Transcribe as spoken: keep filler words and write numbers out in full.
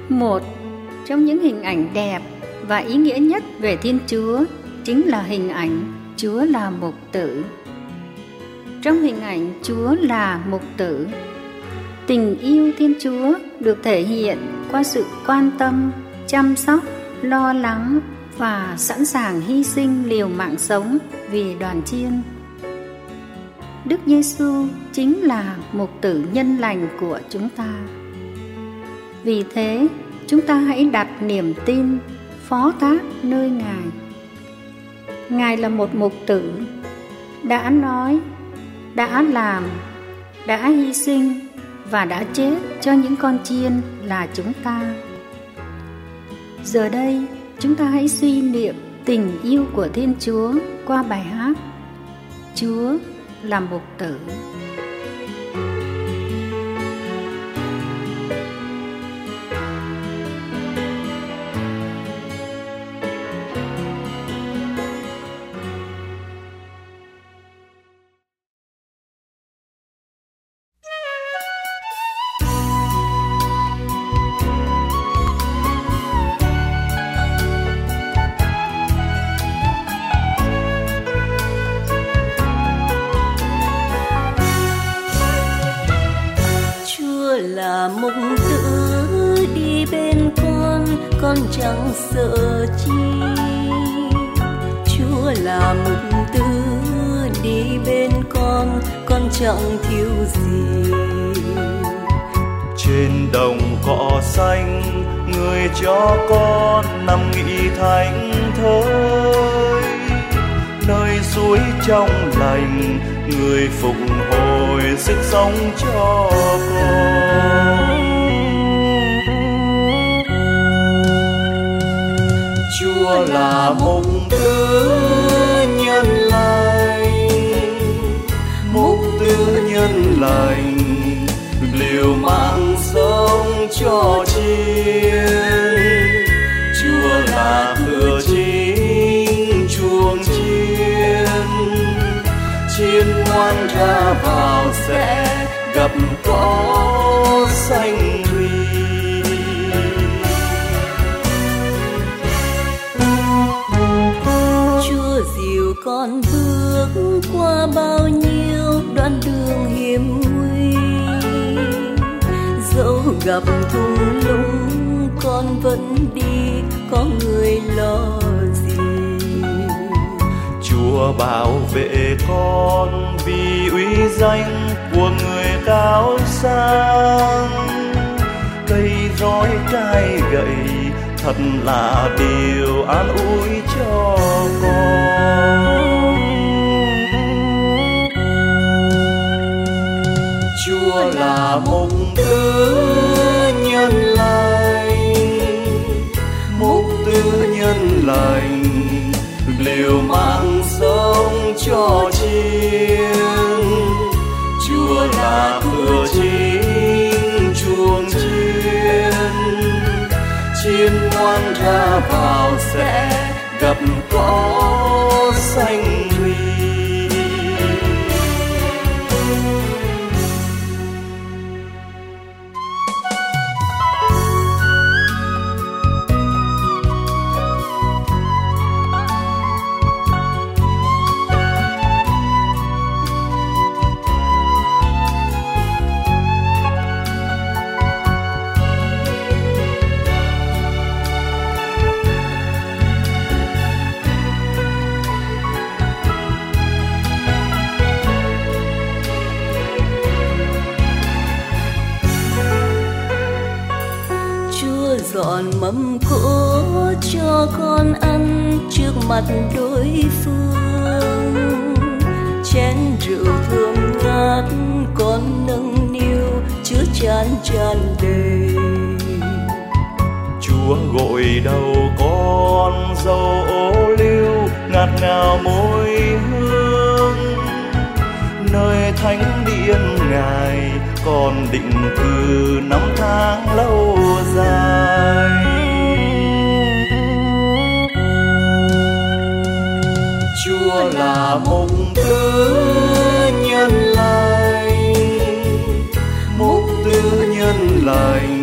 Một trong những hình ảnh đẹp và ý nghĩa nhất về Thiên Chúa chính là hình ảnh Chúa là mục tử. Trong hình ảnh Chúa là mục tử, tình yêu Thiên Chúa được thể hiện qua sự quan tâm, chăm sóc, lo lắng và sẵn sàng hy sinh liều mạng sống vì đoàn chiên. Đức Giêsu chính là mục tử nhân lành của chúng ta. Vì thế, chúng ta hãy đặt niềm tin, phó thác nơi Ngài. Ngài là một mục tử, đã nói, đã làm, đã hy sinh và đã chết cho những con chiên là chúng ta. Giờ đây, chúng ta hãy suy niệm tình yêu của Thiên Chúa qua bài hát Chúa là mục tử. Là mục tử đi bên con, con chẳng sợ chi. Chúa là mục tử đi bên con, con chẳng thiếu gì. Trên đồng cỏ xanh, người cho con nằm nghỉ thảnh thơi. Nơi suối trong lành, người phục hồi sức sống cho con. Chúa là mục tử nhân lành, mục tử nhân lành, liều mạng sống cho chiên. Chúa là cửa chính chuồng chiên, chiên ngoan ra vào sẽ gặp cỏ xanh rì. Chúa dìu con bước qua bao nhiêu đoạn đường hiểm nguy, dẫu gặp thung lũng con vẫn đi, có người lo gì. Chúa bảo vệ con vì uy danh của người cao sang. Cây roi trái gậy thật là điều an ủi cho con. Chúa là mục tử nhân lành, mục tử nhân lành, liều mạng sống cho chiên. Chúa là cửa chính chuồng chiên, chiên ngoan ra vào sẽ gặp cỏ xanh rì. Dọn mâm cỗ cho con ăn trước mặt đối phương, chén rượu thơm ngát con nâng niu chứa chan tràn đầy. Chúa gội đầu con dâu ô liu ngạt ngào môi hương. Nơi thánh điện Ngài con định cư năm tháng lâu dài. Chúa là mục tử nhân lành, mục tử nhân lành,